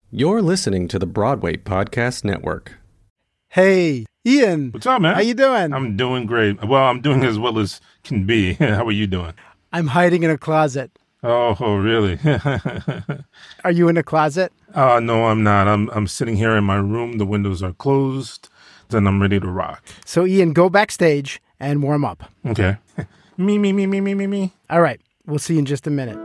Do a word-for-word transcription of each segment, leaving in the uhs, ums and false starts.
You're listening to the Broadway Podcast Network. Hey, Ian. What's up, man? How you doing? I'm doing great. Well, I'm doing as well as can be. How are you doing? I'm hiding in a closet. Oh, oh really? Are you in a closet? Uh, no, I'm not. I'm I'm sitting here in my room. The windows are closed. Then I'm ready to rock. So, Ian, go backstage and warm up. Okay. me, me, me, me, me, me, me. All right. We'll see you in just a minute.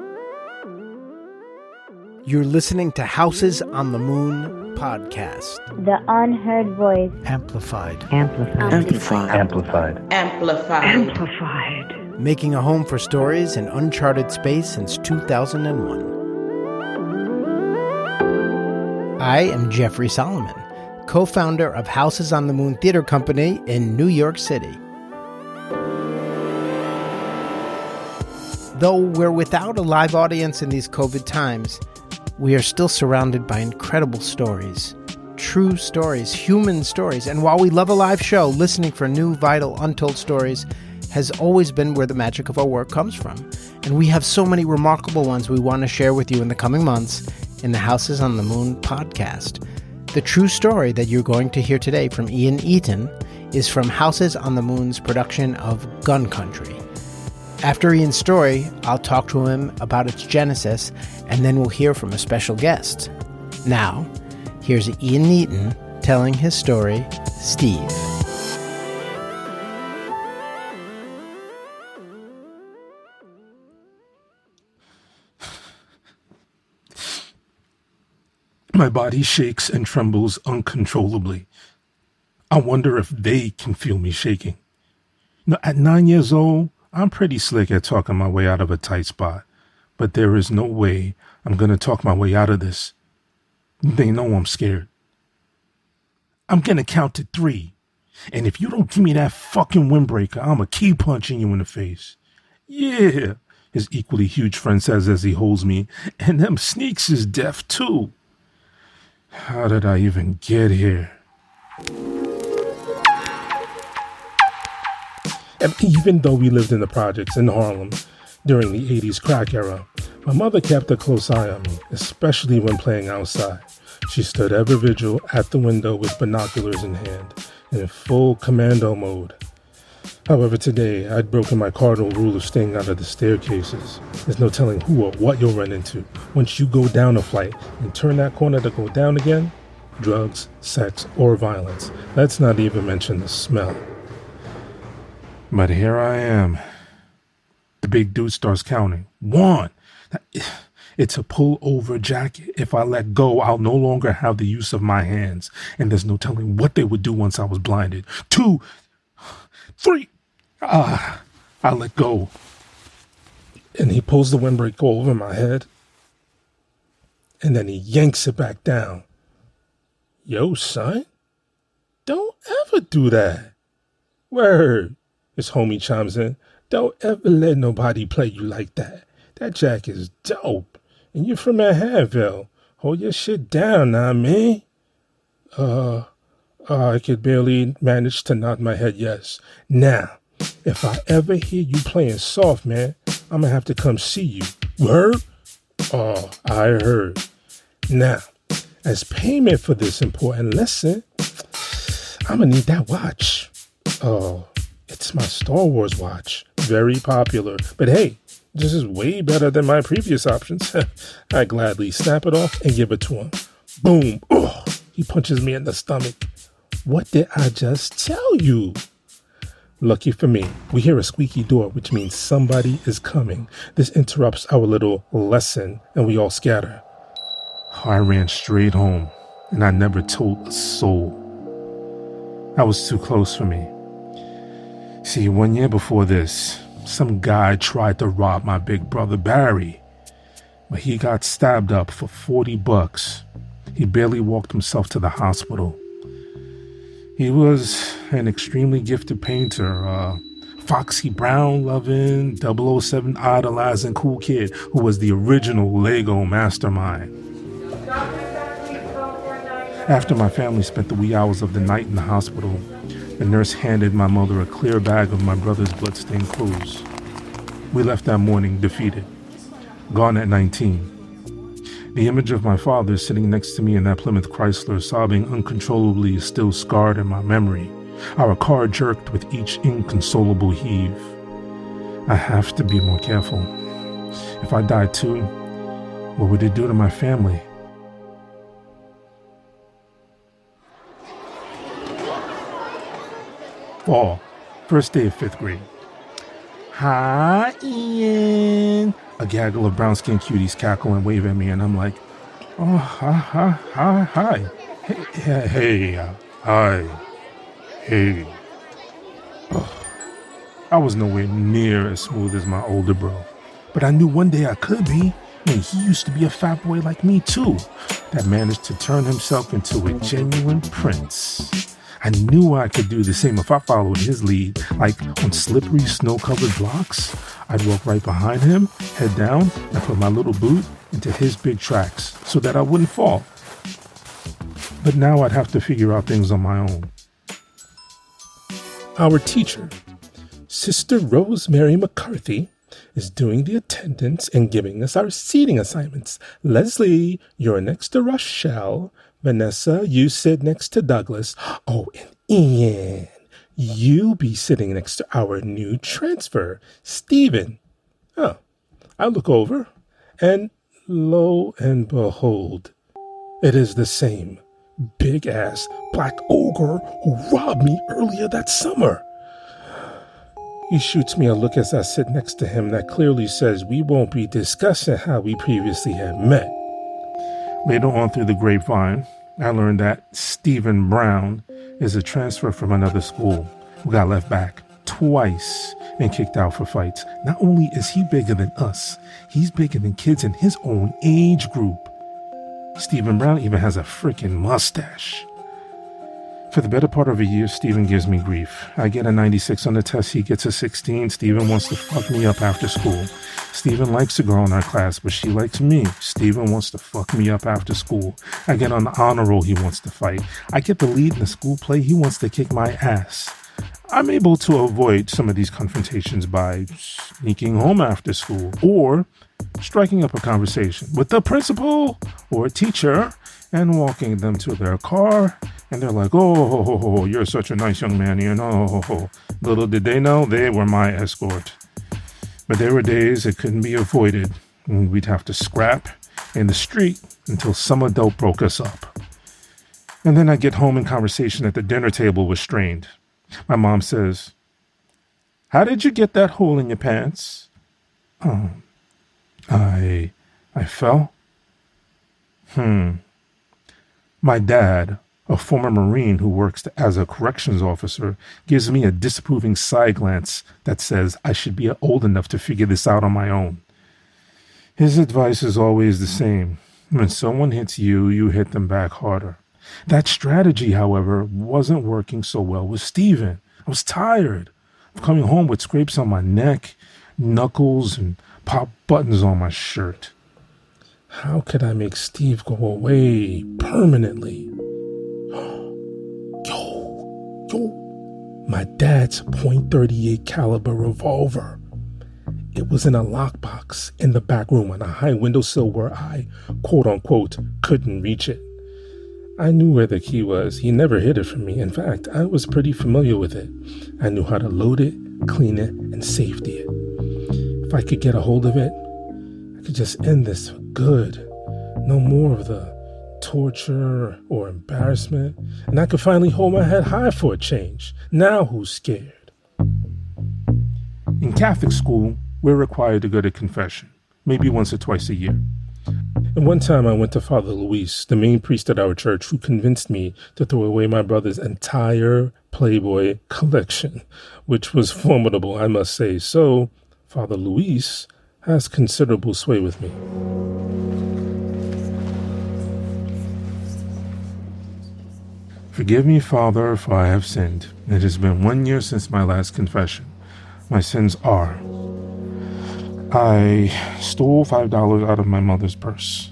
You're listening to Houses on the Moon podcast. The unheard voice. Amplified. Amplified. Amplified. Amplified. Amplified. Amplified. Making a home for stories in uncharted space since two thousand one. I am Jeffrey Solomon, co-founder of Houses on the Moon Theater Company in New York City. Though we're without a live audience in these COVID times, we are still surrounded by incredible stories, true stories, human stories. And while we love a live show, listening for new, vital, untold stories has always been where the magic of our work comes from. And we have so many remarkable ones we want to share with you in the coming months in the Houses on the Moon podcast. The true story that you're going to hear today from Ian Eaton is from Houses on the Moon's production of Gun Country. After Ian's story, I'll talk to him about its genesis, and then we'll hear from a special guest. Now, here's Ian Eaton telling his story, Steve. My body shakes and trembles uncontrollably. I wonder if they can feel me shaking. Now, at nine years old, I'm pretty slick at talking my way out of a tight spot, but there is no way I'm going to talk my way out of this. They know I'm scared. I'm going to count to three, and if you don't give me that fucking windbreaker, I'm going to keep punching you in the face. Yeah, his equally huge friend says as he holds me, and them sneaks is deaf too. How did I even get here? And even though we lived in the projects in Harlem during the eighties crack era, my mother kept a close eye on me, especially when playing outside. She stood ever vigil at the window with binoculars in hand, in full commando mode. However, today, I'd broken my cardinal rule of staying out of the staircases. There's no telling who or what you'll run into. Once you go down a flight and turn that corner to go down again, drugs, sex, or violence. Let's not even mention the smell. But here I am. The big dude starts counting. One. It's a pull-over jacket. If I let go, I'll no longer have the use of my hands. And there's no telling what they would do once I was blinded. Two. Three. Ah, I let go. And he pulls the windbreaker over my head. And then he yanks it back down. Yo, son. Don't ever do that. Word. His homie chimes in. Don't ever let nobody play you like that. That jack is dope. And you're from Manhattanville. Hold your shit down now, man. Uh, uh, I could barely manage to nod my head yes. Now, if I ever hear you playing soft, man, I'm gonna have to come see you. Word? Oh, I heard. Now, as payment for this important lesson, I'm gonna need that watch. Oh, it's my Star Wars watch. Very popular. But hey, this is way better than my previous options. I gladly snap it off and give it to him. Boom. Oh, he punches me in the stomach. What did I just tell you? Lucky for me, we hear a squeaky door, which means somebody is coming. This interrupts our little lesson, and we all scatter. I ran straight home, and I never told a soul. That was too close for me. See, one year before this, some guy tried to rob my big brother Barry, but he got stabbed up for forty bucks. He barely walked himself to the hospital. He was an extremely gifted painter, uh, Foxy Brown loving, double oh seven idolizing cool kid who was the original Lego mastermind. After my family spent the wee hours of the night in the hospital, the nurse handed my mother a clear bag of my brother's bloodstained clothes. We left that morning defeated, gone at nineteen. The image of my father sitting next to me in that Plymouth Chrysler, sobbing uncontrollably, is still scarred in my memory. Our car jerked with each inconsolable heave. I have to be more careful. If I died too, what would it do to my family? Fall, first day of fifth grade. Hi, Ian. A gaggle of brown-skinned cuties cackle and wave at me, and I'm like, oh, hi, hi, hi, hi. Hey, hey, hey, uh, hi, hey. Oh, I was nowhere near as smooth as my older bro, but I knew one day I could be. And he used to be a fat boy like me, too, that managed to turn himself into a genuine prince. I knew I could do the same if I followed his lead, like on slippery, snow-covered blocks. I'd walk right behind him, head down, and put my little boot into his big tracks so that I wouldn't fall. But now I'd have to figure out things on my own. Our teacher, Sister Rosemary McCarthy, is doing the attendance and giving us our seating assignments. Leslie, you're next to Rochelle. Vanessa, you sit next to Douglas. Oh, and Ian, you be sitting next to our new transfer, Stephen. Oh, I look over, and lo and behold, it is the same big-ass black ogre who robbed me earlier that summer. He shoots me a look as I sit next to him that clearly says we won't be discussing how we previously had met. Later on through the grapevine, I learned that Stephen Brown is a transfer from another school who got left back twice and kicked out for fights. Not only is he bigger than us, he's bigger than kids in his own age group. Stephen Brown even has a freaking mustache. For the better part of a year, Stephen gives me grief. I get a ninety-six on the test, he gets a sixteen. Stephen wants to fuck me up after school. Stephen likes a girl in our class, but she likes me. Stephen wants to fuck me up after school. I get on the honor roll, he wants to fight. I get the lead in the school play, he wants to kick my ass. I'm able to avoid some of these confrontations by sneaking home after school or striking up a conversation with the principal or a teacher and walking them to their car. And they're like, oh, ho, ho, ho, you're such a nice young man, you know. Ho, ho. Little did they know they were my escort. But there were days it couldn't be avoided, and we'd have to scrap in the street until some adult broke us up. And then I'd get home and conversation at the dinner table was strained. My mom says, how did you get that hole in your pants? Oh, I, I fell. Hmm. My dad, a former Marine who works as a corrections officer, gives me a disapproving side glance that says I should be old enough to figure this out on my own. His advice is always the same. When someone hits you, you hit them back harder. That strategy, however, wasn't working so well with Stephen. I was tired of coming home with scrapes on my neck, knuckles, and pop buttons on my shirt. How could I make Steve go away permanently? Yo, yo, my dad's point thirty-eight caliber revolver. It was in a lockbox in the back room on a high windowsill where I, quote-unquote, couldn't reach it. I knew where the key was. He never hid it from me. In fact, I was pretty familiar with it. I knew how to load it, clean it, and safety it. If I could get a hold of it, I could just end this for good. No more of the torture or embarrassment. And I could finally hold my head high for a change. Now who's scared? In Catholic school, we're required to go to confession, maybe once or twice a year. And one time I went to Father Luis, the main priest at our church, who convinced me to throw away my brother's entire Playboy collection, which was formidable, I must say. So, Father Luis has considerable sway with me. Forgive me, Father, for I have sinned. It has been one year since my last confession. My sins are: I stole five dollars out of my mother's purse.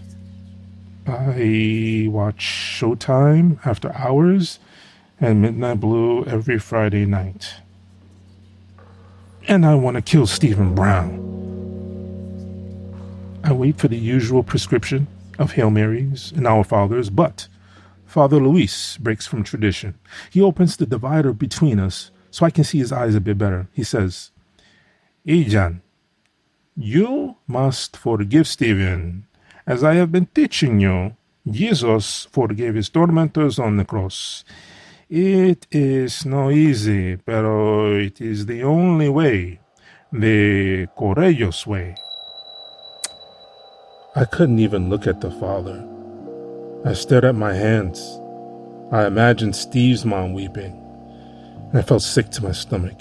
I watch Showtime after hours and Midnight Blue every Friday night. And I want to kill Stephen Brown. I wait for the usual prescription. of Hail Marys and Our Fathers, but Father Luis breaks from tradition. He opens the divider between us so I can see his eyes a bit better. He says, Ijan, you must forgive Stephen. As I have been teaching you, Jesus forgave his tormentors on the cross. It is no easy, pero it is the only way, the courageous way. I couldn't even look at the father. I stared at my hands. I imagined Steve's mom weeping, and I felt sick to my stomach.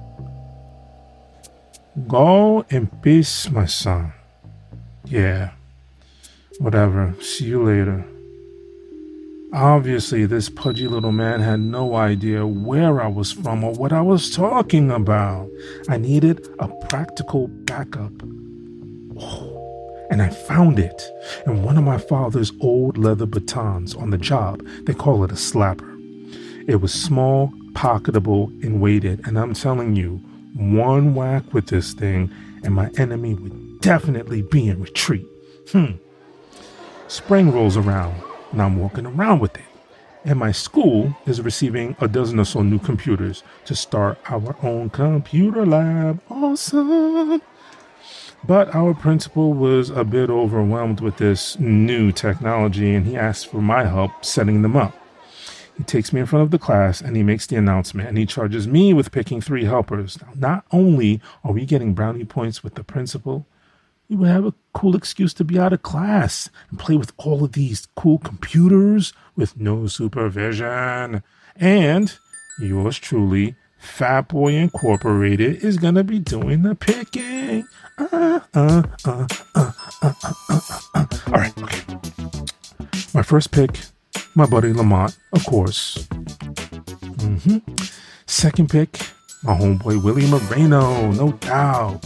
Go in peace, my son. Yeah, whatever. See you later. Obviously, this pudgy little man had no idea where I was from or what I was talking about. I needed a practical backup. Oh. And I found it in one of my father's old leather batons on the job. They call it a slapper. It was small, pocketable, and weighted. And I'm telling you, one whack with this thing and my enemy would definitely be in retreat. Hmm. Spring rolls around and I'm walking around with it. And my school is receiving a dozen or so new computers to start our own computer lab. Awesome. But our principal was a bit overwhelmed with this new technology, and he asked for my help setting them up. He takes me in front of the class, and he makes the announcement, and he charges me with picking three helpers. Now, not only are we getting brownie points with the principal, we would have a cool excuse to be out of class and play with all of these cool computers with no supervision. And yours truly, Fat Boy Incorporated, is going to be doing the picking. Uh, uh, uh, uh, uh, uh, uh, uh. All right, okay. My first pick, my buddy Lamont, of course. Mm-hmm. Second pick, my homeboy Willie Moreno, no doubt.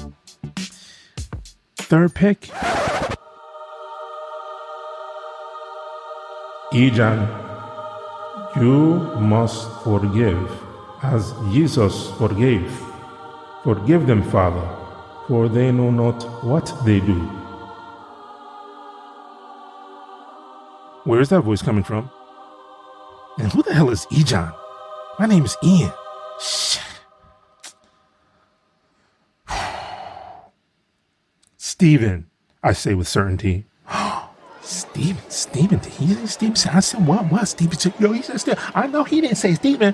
Third pick, Ijan, you must forgive as Jesus forgave. Forgive them, Father, for they know not what they do. Where is that voice coming from? And who the hell is Ijan? My name is Ian. Shit. Stephen, I say with certainty. Stephen, Stephen, did he say Stephen? I said, what, what, Stephen? No, he said Stephen. I know he didn't say Stephen.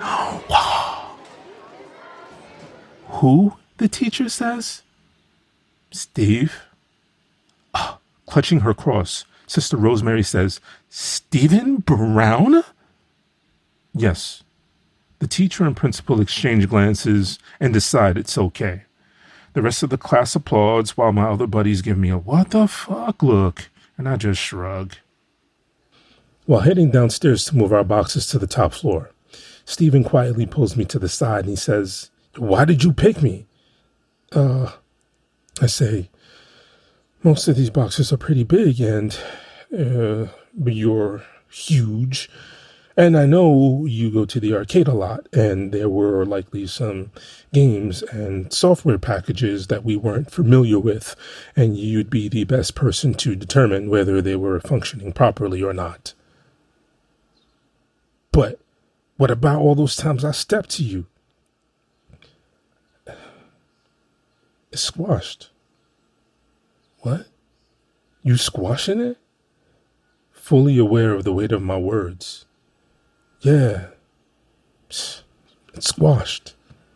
Who, the teacher says? Steve? Oh, clutching her cross, Sister Rosemary says, Stephen Brown? Yes. The teacher and principal exchange glances and decide it's okay. The rest of the class applauds while my other buddies give me a what the fuck look, and I just shrug. While heading downstairs to move our boxes to the top floor, Stephen quietly pulls me to the side and he says, why did you pick me? Uh, I say, most of these boxes are pretty big and uh, you're huge. And I know you go to the arcade a lot, and there were likely some games and software packages that we weren't familiar with, and you'd be the best person to determine whether they were functioning properly or not. But what about all those times I stepped to you? It's squashed. What? You squashing it? Fully aware of the weight of my words. Yeah, it's squashed.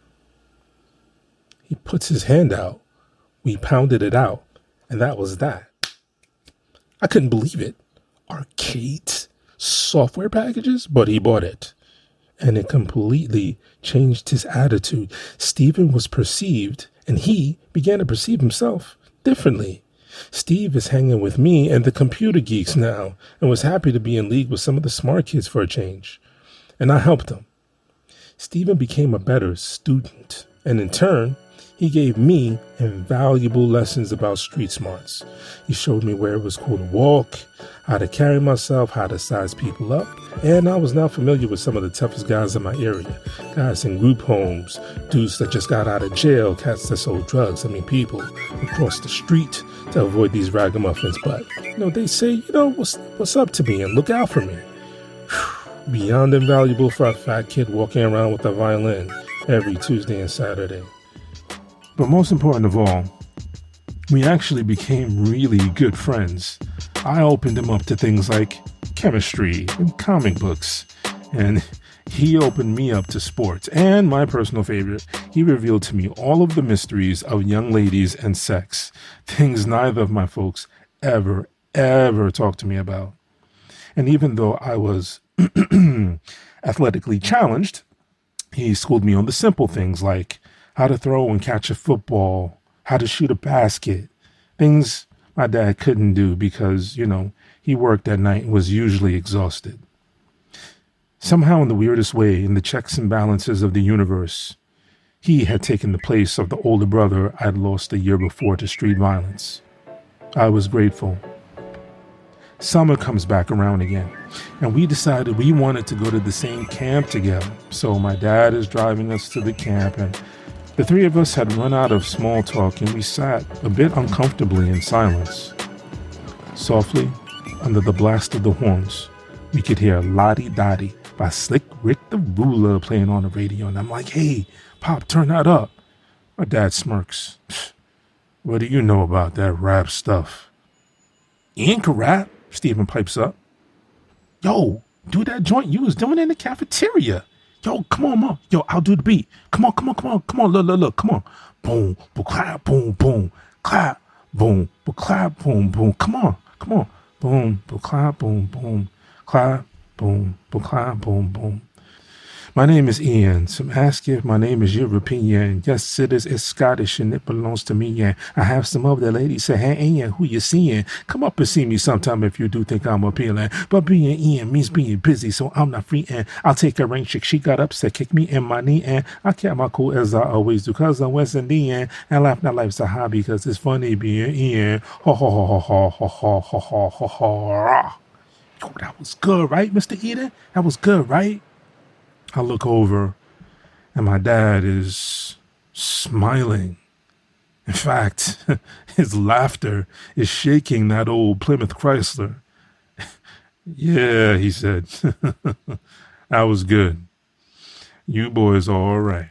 He puts his hand out. We pounded it out, and that was that. I couldn't believe it. Arcade software packages, but he bought it. And it completely changed his attitude. Stephen was perceived, and he began to perceive himself differently. Steve is hanging with me and the computer geeks now, and was happy to be in league with some of the smart kids for a change. And I helped him. Stephen became a better student, and in turn, He gave me invaluable lessons about street smarts. He showed me where it was cool to walk, how to carry myself, how to size people up, and I was now familiar with some of the toughest guys in my area. Guys in group homes, dudes that just got out of jail, cats that sold drugs. I mean, people who crossed the street to avoid these ragamuffins. But, you know, they say, you know, what's, what's up to me and look out for me. Whew, beyond invaluable for a fat kid walking around with a violin every Tuesday and Saturday. But most important of all, we actually became really good friends. I opened him up to things like chemistry and comic books, and he opened me up to sports. And my personal favorite, he revealed to me all of the mysteries of young ladies and sex, things neither of my folks ever, ever talked to me about. And even though I was athletically challenged, he schooled me on the simple things like how to throw and catch a football, how to shoot a basket, things my dad couldn't do because, you know, he worked at night and was usually exhausted. Somehow, in the weirdest way, in the checks and balances of the universe, he had taken the place of the older brother I'd lost a year before to street violence. I was grateful. Summer comes back around again, and we decided we wanted to go to the same camp together. So my dad is driving us to the camp, and the three of us had run out of small talk, and we sat a bit uncomfortably in silence. Softly, under the blast of the horns, we could hear Lottie Dottie by Slick Rick the Ruler playing on the radio, and I'm like, hey, Pop, turn that up. My dad smirks. What do you know about that rap stuff? Ian can rap, Stephen pipes up. Yo, do that joint you was doing in the cafeteria. Yo, come on, mom. Yo, I'll do the beat. Come on, come on, come on, come on, look, look, look, come on. Boom, boom, clap, boom, boom, clap, boom, boom, clap, boom, boom. Come on, come on. Boom, boom, clap, boom, boom, clap, boom, boom, clap, boom, boom. My name is Ian. Some ask if my name is European. Yes, it is. It's Scottish and it belongs to me. And I have some of the ladies say, hey, Ian, who you seeing? Come up and see me sometime if you do think I'm appealing. But being Ian means being busy, so I'm not free. And I'll take a rain chick. She got upset, kicked me in my knee. And I kept my cool as I always do, cause I'm West Indian. And laugh, not life's a hobby, cause it's funny being Ian. Ha ha ha ha ha ha ha ha ha ha. Yo, that was good, right, Mister Eden? That was good, right? I look over, and my dad is smiling. In fact, his laughter is shaking that old Plymouth Chrysler. Yeah, he said. That was good. You boys are all right.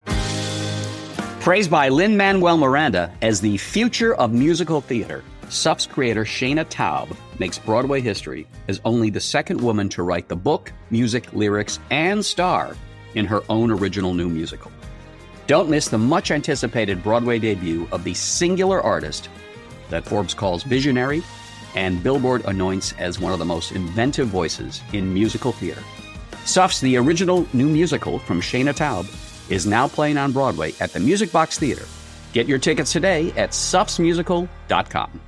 Praised by Lin-Manuel Miranda as the future of musical theater, S U F's creator Shana Taub makes Broadway history as only the second woman to write the book, music, lyrics, and star in her own original new musical. Don't miss the much-anticipated Broadway debut of the singular artist that Forbes calls visionary and Billboard anoints as one of the most inventive voices in musical theater. S U F's The Original New Musical from Shana Taub is now playing on Broadway at the Music Box Theater. Get your tickets today at sufs musical dot com.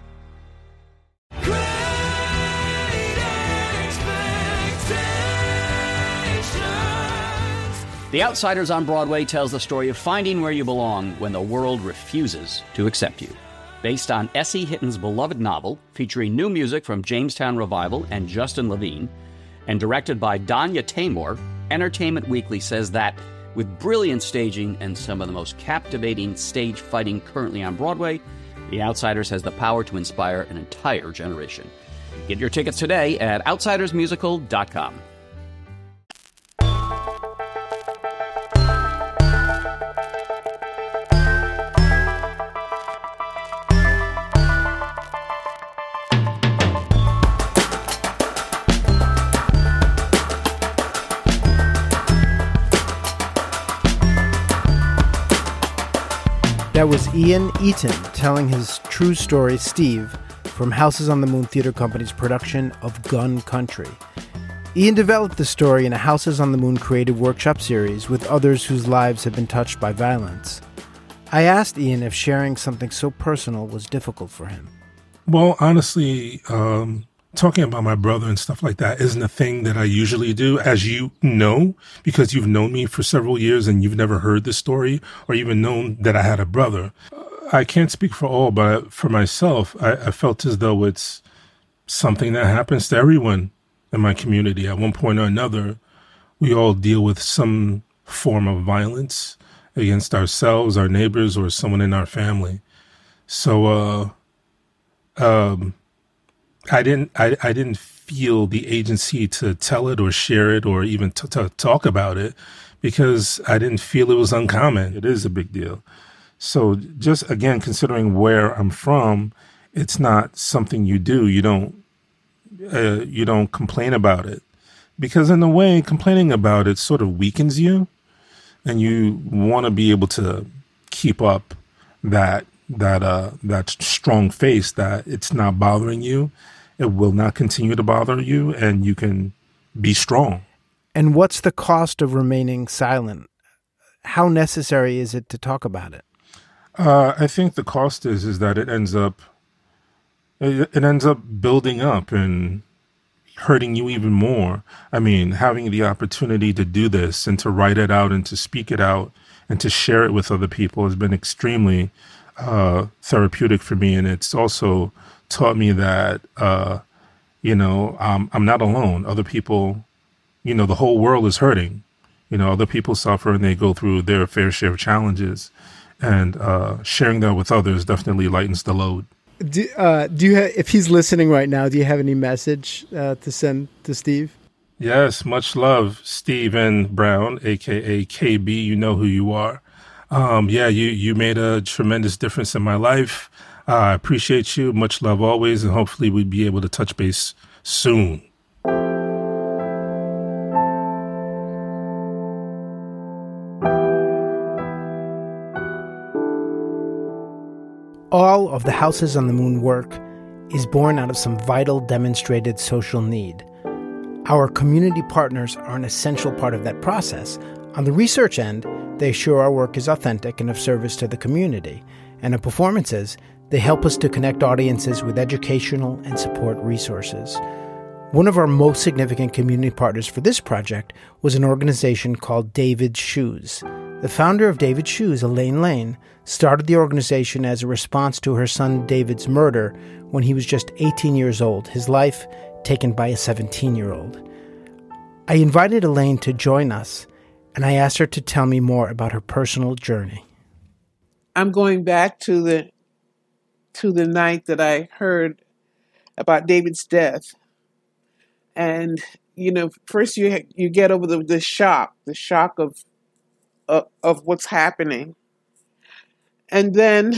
The Outsiders on Broadway tells the story of finding where you belong when the world refuses to accept you. Based on S E Hitton's beloved novel, featuring new music from Jamestown Revival and Justin Levine, and directed by Danya Taymor, Entertainment Weekly says that, with brilliant staging and some of the most captivating stage fighting currently on Broadway, The Outsiders has the power to inspire an entire generation. Get your tickets today at outsiders musical dot com. That was Ian Eaton telling his true story, Steve, from Houses on the Moon Theater Company's production of Gun Country. Ian developed the story in a Houses on the Moon creative workshop series with others whose lives had been touched by violence. I asked Ian if sharing something so personal was difficult for him. Well, honestly, um, talking about my brother and stuff like that isn't a thing that I usually do, as you know, because you've known me for several years and you've never heard this story or even known that I had a brother. I can't speak for all, but for myself, I, I felt as though it's something that happens to everyone in my community. At one point or another, we all deal with some form of violence against ourselves, our neighbors, or someone in our family. So, uh, um, I didn't, I, I didn't feel the agency to tell it or share it or even to, to talk about it because I didn't feel it was uncommon. It is a big deal. So just again, considering where I'm from, it's not something you do. You don't, uh, you don't complain about it because in a way, complaining about it sort of weakens you and you want to be able to keep up that, that, uh, that strong face that it's not bothering you. It will not continue to bother you, and you can be strong. And what's the cost of remaining silent? How necessary is it to talk about it? Uh, I think the cost is is that it ends up it, it ends up building up and hurting you even more. I mean, having the opportunity to do this and to write it out and to speak it out and to share it with other people has been extremely uh, therapeutic for me, and it's also taught me that, uh, you know, um, I'm not alone. Other people, you know, the whole world is hurting. You know, other people suffer and they go through their fair share of challenges. And uh, sharing that with others definitely lightens the load. Do, uh, do you ha- if he's listening right now, do you have any message uh, to send to Steve? Yes, much love, Steve N. Brown, a k a. K B. You know who you are. Um, yeah, you, you made a tremendous difference in my life. I uh, appreciate you. Much love always, and hopefully we'll be able to touch base soon. All of the Houses on the Moon work is born out of some vital demonstrated social need. Our community partners are an essential part of that process. On the research end, they assure our work is authentic and of service to the community. And in performances, they help us to connect audiences with educational and support resources. One of our most significant community partners for this project was an organization called David's Shoes. The founder of David's Shoes, Elaine Lane, started the organization as a response to her son David's murder when he was just eighteen years old, his life taken by a seventeen-year-old. I invited Elaine to join us, and I asked her to tell me more about her personal journey. I'm going back to the to the night that I heard about David's death. And, you know, first you you get over the, the shock, the shock of, of of what's happening. And then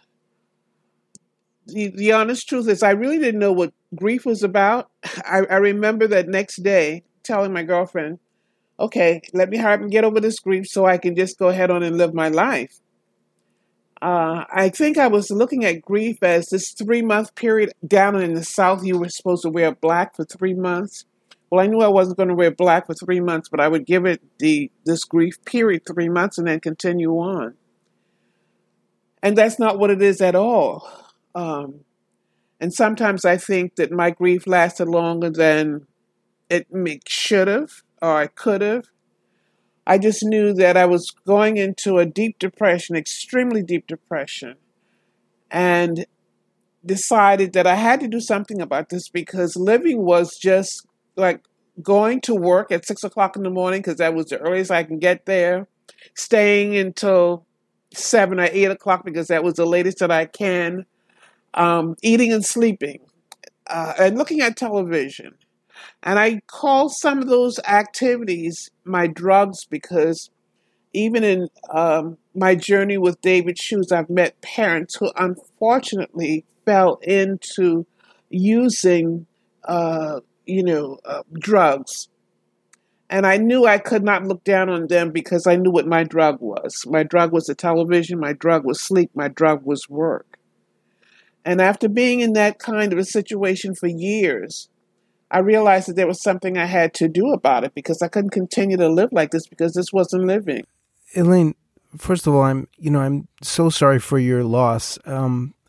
the, the honest truth is I really didn't know what grief was about. I, I remember that next day telling my girlfriend, okay, let me hurry up and get over this grief so I can just go ahead on and live my life. Uh, I think I was looking at grief as this three-month period. Down in the South, you were supposed to wear black for three months. Well, I knew I wasn't going to wear black for three months, but I would give it the this grief period three months and then continue on. And that's not what it is at all. Um, and sometimes I think that my grief lasted longer than it should have or I could have. I just knew that I was going into a deep depression, extremely deep depression, and decided that I had to do something about this because living was just like going to work at six o'clock in the morning because that was the earliest I can get there, staying until seven or eight o'clock because that was the latest that I can, um, eating and sleeping, uh, and looking at television. And I call some of those activities my drugs because even in um, my journey with David's Shoes, I've met parents who unfortunately fell into using, uh, you know, uh, drugs. And I knew I could not look down on them because I knew what my drug was. My drug was the television, my drug was sleep, my drug was work. And after being in that kind of a situation for years, I realized that there was something I had to do about it because I couldn't continue to live like this because this wasn't living. Elaine, first of all, I'm, you know, I'm so sorry for your loss. Um,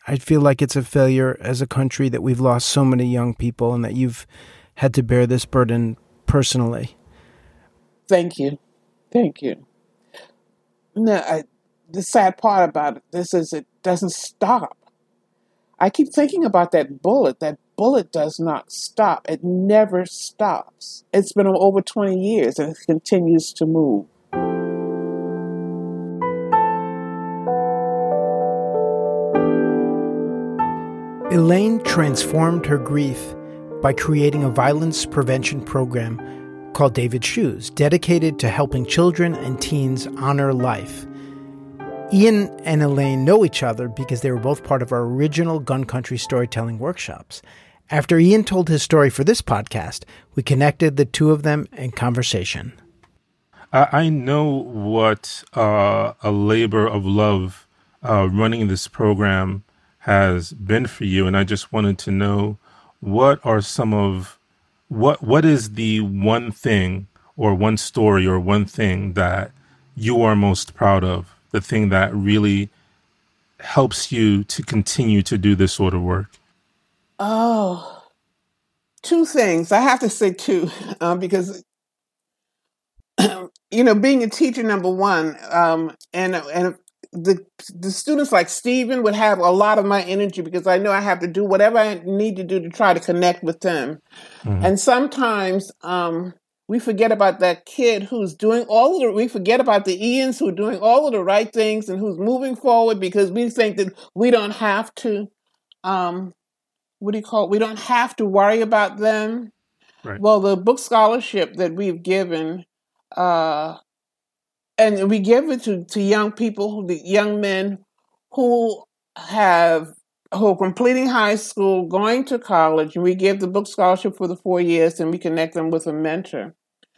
I feel like it's a failure as a country that we've lost so many young people and that you've had to bear this burden personally. Thank you. Thank you. No, I, the sad part about it, this is it doesn't stop. I keep thinking about that bullet. That bullet does not stop. It never stops. It's been over twenty years and it continues to move. Elaine transformed her grief by creating a violence prevention program called David's Shoes, dedicated to helping children and teens honor life. Ian and Elaine know each other because they were both part of our original Gun Country storytelling workshops. After Ian told his story for this podcast, we connected the two of them in conversation. I, I know what uh, a labor of love uh, running this program has been for you, and I just wanted to know what are some of what what is the one thing or one story or one thing that you are most proud of, the thing that really helps you to continue to do this sort of work? Oh, two things. I have to say two, um, because, you know, being a teacher, number one, um, and and the the students like Stephen would have a lot of my energy because I know I have to do whatever I need to do to try to connect with them. Mm-hmm. And sometimes um, we forget about that kid who's doing all of the, we forget about the Ians who are doing all of the right things and who's moving forward because we think that we don't have to, um, what do you call it? We don't have to worry about them. Right. Well, the book scholarship that we've given, uh, and we give it to, to young people, the young men who have who are completing high school, going to college, and we give the book scholarship for the four years, and we connect them with a mentor.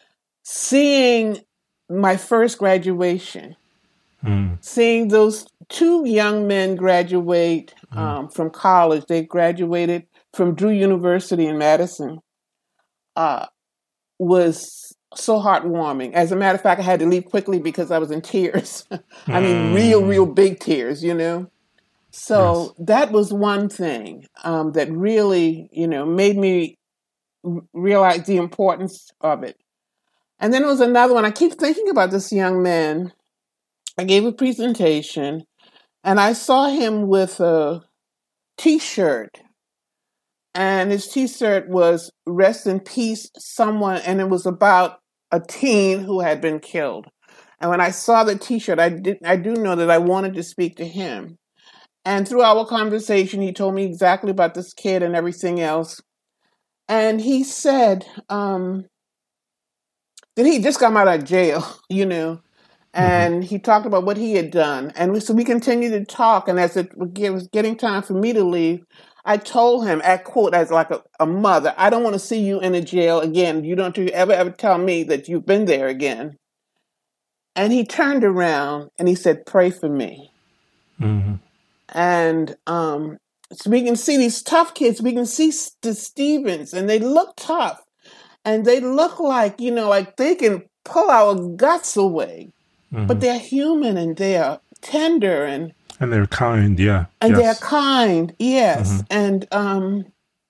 Seeing my first graduation, mm. seeing those two young men graduate mm. um, from college, they graduated from Drew University in Madison, uh, was so heartwarming. As a matter of fact, I had to leave quickly because I was in tears. I mean, mm. real, real big tears, you know? So yes. That was one thing um, that really, you know, made me realize the importance of it. And then there was another one. I keep thinking about this young man. I gave a presentation, and I saw him with a T-shirt. And his T-shirt was "Rest in Peace, Someone," and it was about a teen who had been killed. And when I saw the T-shirt, I did I do know that I wanted to speak to him. And through our conversation, he told me exactly about this kid and everything else. And he said um, that he just got out of jail, you know, and mm-hmm. he talked about what he had done. And we, so we continued to talk. And as it was getting time for me to leave, I told him, I quote, as like a, a mother, I don't want to see you in a jail again. You don't ever, ever tell me that you've been there again. And he turned around and he said, pray for me. Mm-hmm. And um, so we can see these tough kids. We can see the Stevens, and they look tough. And they look like, you know, like they can pull our guts away. Mm-hmm. But they're human and they are tender and And they're kind, yeah. And yes. they're kind, yes. Mm-hmm. And um,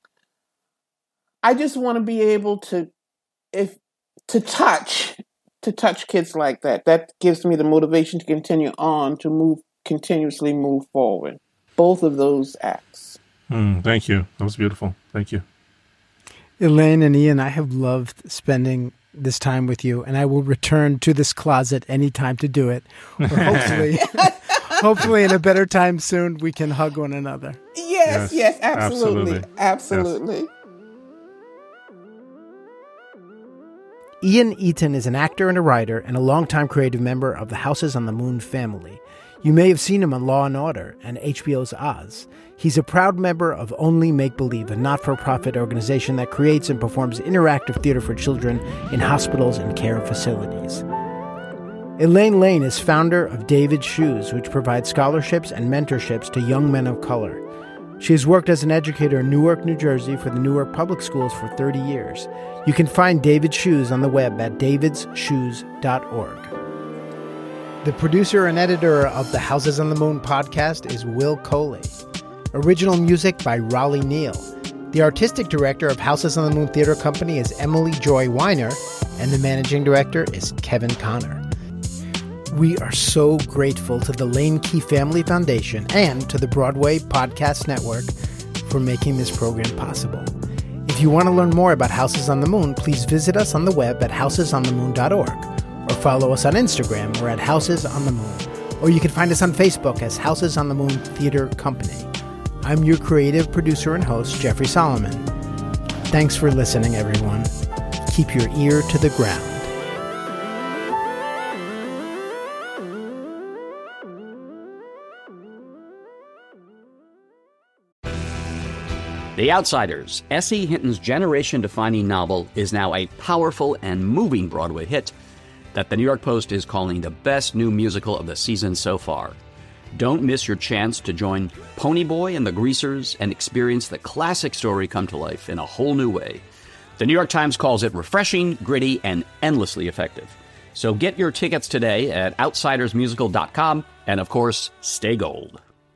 I just want to be able to, if to touch, to touch kids like that. That gives me the motivation to continue on, to move, continuously move forward. Both of those acts. Mm, thank you. That was beautiful. Thank you. Elaine and Ian, I have loved spending this time with you, and I will return to this closet anytime to do it. Or hopefully... Hopefully, in a better time soon, we can hug one another. Yes, yes, yes absolutely. Absolutely. absolutely. Yes. Ian Eaton is an actor and a writer and a longtime creative member of the Houses on the Moon family. You may have seen him on Law and Order and H B O's Oz. He's a proud member of Only Make Believe, a not-for-profit organization that creates and performs interactive theater for children in hospitals and care facilities. Elaine Lane is founder of David's Shoes, which provides scholarships and mentorships to young men of color. She has worked as an educator in Newark, New Jersey for the Newark Public Schools for thirty years. You can find David's Shoes on the web at davids shoes dot org. The producer and editor of the Houses on the Moon podcast is Will Coley. Original music by Raleigh Neal. The artistic director of Houses on the Moon Theater Company is Emily Joy Weiner, and the managing director is Kevin Connor. We are so grateful to the Lane Key Family Foundation and to the Broadway Podcast Network for making this program possible. If you want to learn more about Houses on the Moon, please visit us on the web at houses on the moon dot org or follow us on Instagram. We're at Houses on the Moon. Or you can find us on Facebook as Houses on the Moon Theater Company. I'm your creative producer and host, Jeffrey Solomon. Thanks for listening, everyone. Keep your ear to the ground. The Outsiders, S E. Hinton's generation-defining novel, is now a powerful and moving Broadway hit that the New York Post is calling the best new musical of the season so far. Don't miss your chance to join Ponyboy and the Greasers and experience the classic story come to life in a whole new way. The New York Times calls it refreshing, gritty, and endlessly effective. So get your tickets today at outsiders musical dot com, and of course, stay gold.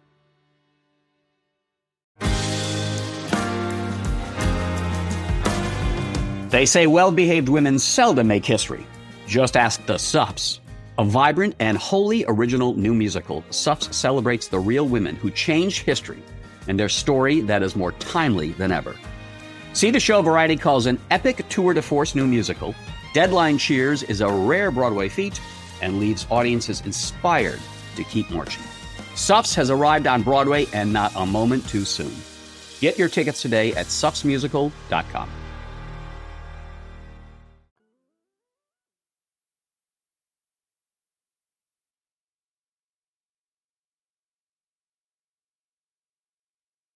They say well-behaved women seldom make history. Just ask the Suffs. A vibrant and wholly original new musical, Suffs celebrates the real women who changed history and their story that is more timely than ever. See the show Variety calls an epic tour de force new musical. Deadline cheers is a rare Broadway feat and leaves audiences inspired to keep marching. Suffs has arrived on Broadway and not a moment too soon. Get your tickets today at suffs musical dot com.